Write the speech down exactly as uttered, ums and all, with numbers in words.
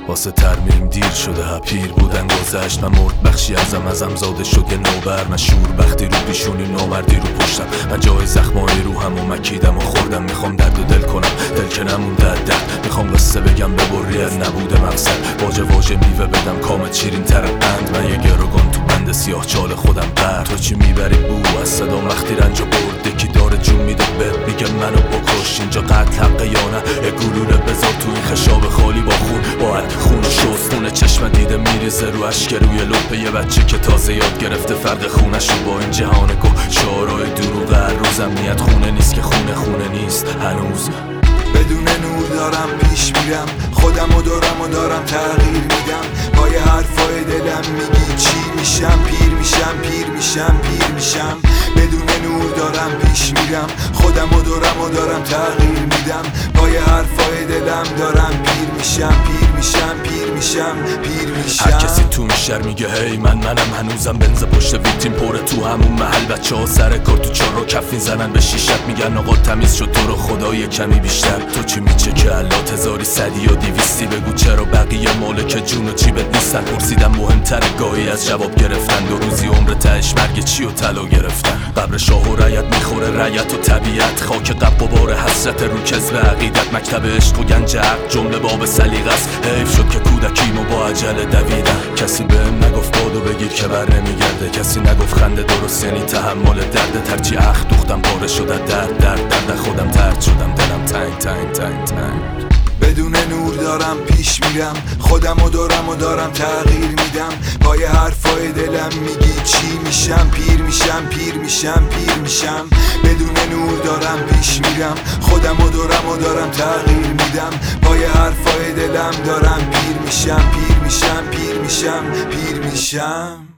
واسه ترمیم دیر شده ها، پیر بودن گذشت، من مرد بخشی ازم ازم زاده شد یه نوبر. من شور بختی رو پیشونی، نامردی رو پشتم، من جای زخمای روحم و مکیدم و خوردم. میخوام درد و دل کنم دل که نمونده درد، میخوام قصه بگم ببریت نبوده مقصد، واژه واژه میوه بدم کامت شیرین تر قند. من یه گروگان تو بند سیاه چال خودم بر، تو چی میبری بو از صدام وقتی رنج و برد؟ یکی داره جون میده بهت میگه منو بکش، اینجا قتل حقه یا نه؟ یه گلوله بذار تو این خشاب خالی با خون، باید خون شست خونه چشم دیده میریزه رو اشک روی لپه یه بچه که تازه یاد گرفته فرق خونش رو با این جهان گو. شعارهای دروغ هر روز امنیت خونه نیست که خونه خونه نیست هنوز. بدون نور دارم پیش میرم، خودم و دارم و دارم تغییر میدم، با یه حرفای دلم میگی چی میشم؟ پیر میشم پیر میشم پیر میشم. بدون نور دارم پیش میرم، خودم و دارم و دارم تغییر میدم، با یه حرفای دلم دارم پیر میشم پیر میشم پیر میشم پیر میشم. هر کسی تو این شهر میگه هی من منم، هنوزم بنز پشت ویترین پره تو همون محل. بچه ها سر کار تو چهار رو کفین زنن به شیشت، میگن آقا تمیز شد تو رو خدا یه کمی بیشتر. تو چی میچه که الات هزاری صدی یا دیویستی، بگو چرا بقیه مالک جون و جیبت نیستن؟ پرسیدم مهمتره گاهی از جواب گرفتن، دو روزی عمر تهش مرگ چی و طلا گرفتن. قبر شاه و رعیت میخوره رعیت و طبیعت، خاک قب و بار حسرت رو کذب عقیدت. مکتب عشق و گنج عقل جمله باب سلیقه است، حیف شد که کودکیمو با عجله دویدم. کسی بهم نگفت بادو بگیر که بر نمیگرده، کسی نگفت خنده درست یعنی تحمل درد. ترچی اخ دوختم پاره شده درد درد درد، خودم ترد شدم دلم تنگ تنگ تنگ تنگ. بدون نور دارم پیش میرم، خودم و دارم و دارم تغییر میدم، با یه حرفای دلم میگی چی میشم؟ پیر میشم پیر میشم پیر میشم. بدون نور دارم پیش میرم، خودم و دارم و دارم تغییر میدم، با یه حرفای دلم دارم پیر میشم پیر میشم پیر میشم پیر میشم.